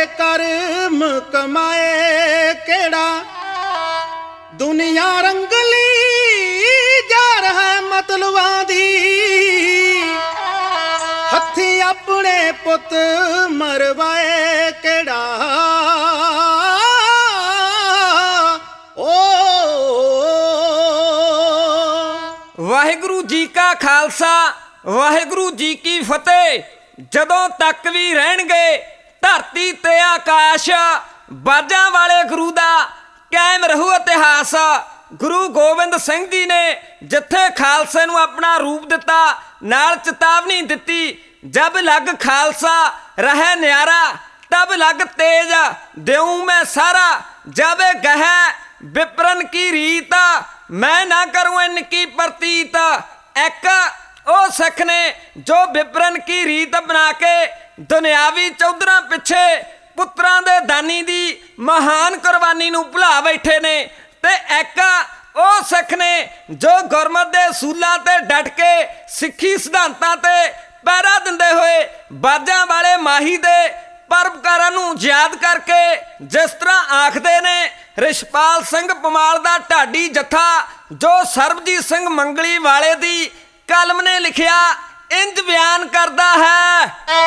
कर्म कमाए केड़ा दुनिया रंगली जा रहा मतलबां दी हथी अपने पुत मरवाए केड़ा वाहिगुरु जी का खालसा वाहिगुरु जी की फतेह। जदों तक भी रहणगे धरती ते आकाश बाजां वाले गुरु दा कायम रहू इतिहास। गुरु गोबिंद सिंह जी ने जिथे खालसे नूं अपना रूप दिता नाल चेतावनी दिती, जब लग खालसा रहे न्यारा तब लग तेज देऊं मैं सारा। जब गह विप्रन की रीत मैं ना करूं इनकी प्रतीत। एक ओ सिख ने जो विप्रन की रीत बना के दुनियावी चौधरां पिछे पुत्रां दे दानी दी महान कुर्बानी नूं भुला बैठे ने, ते एक ओ सिख ने जो गुरमत दे सूलां ते डट के सिੱਖੀ सिद्धांतां ते पैरा दिंदे होए बाजां वाले माही दे परपकारां नूं याद करके जिस तरह आखदे ने रिछपाल सिंह पमाल दा ढाडी जत्था जो सरबजीत सिंह मंगली वाले दी कलम ने लिखिया इंज बयान करदा है।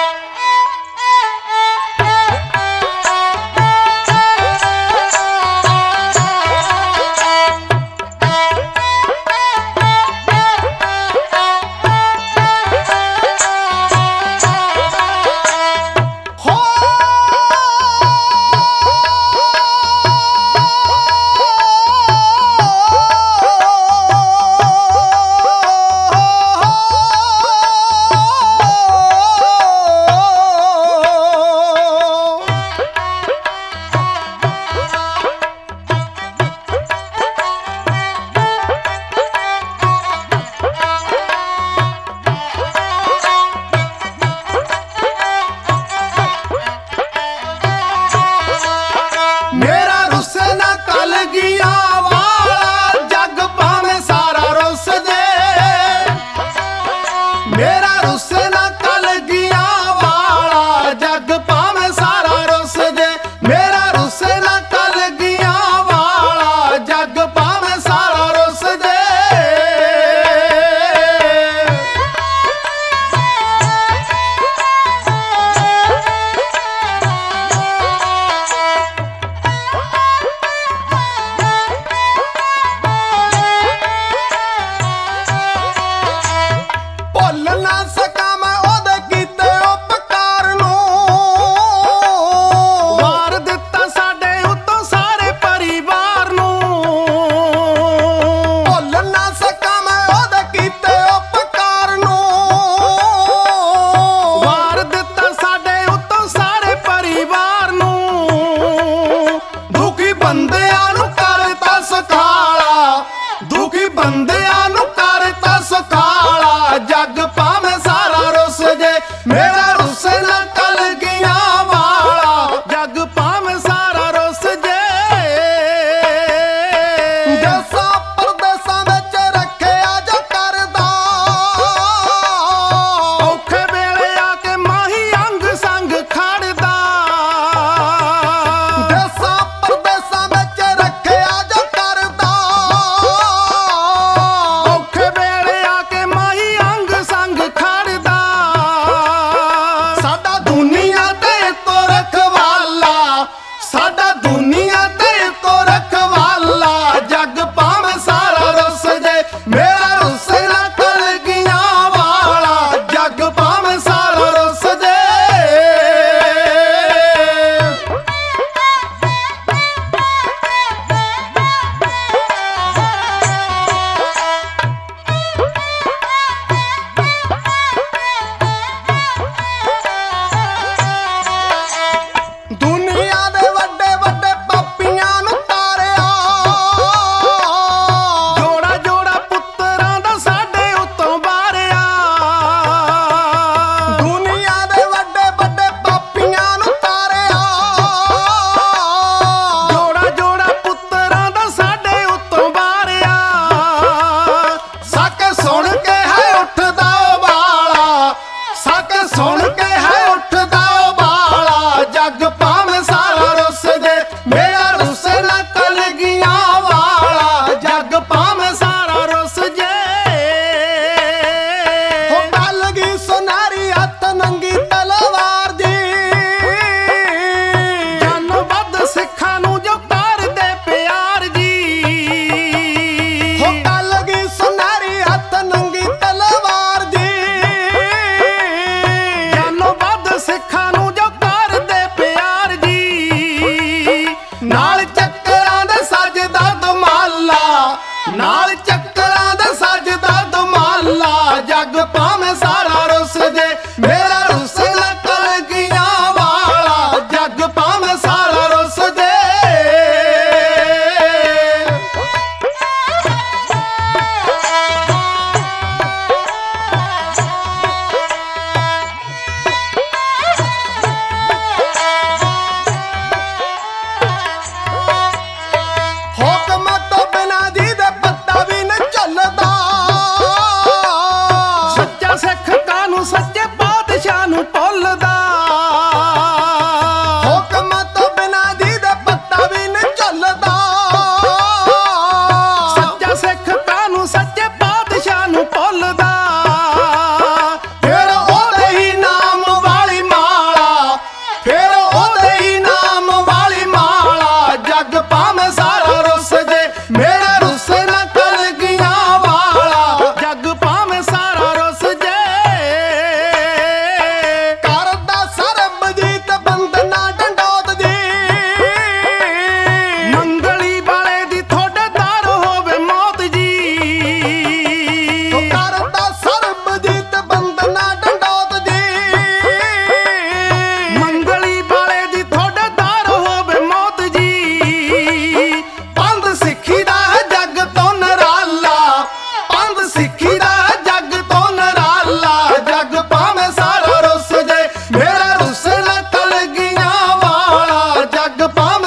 ਪੱਗ ਪਾਵੇ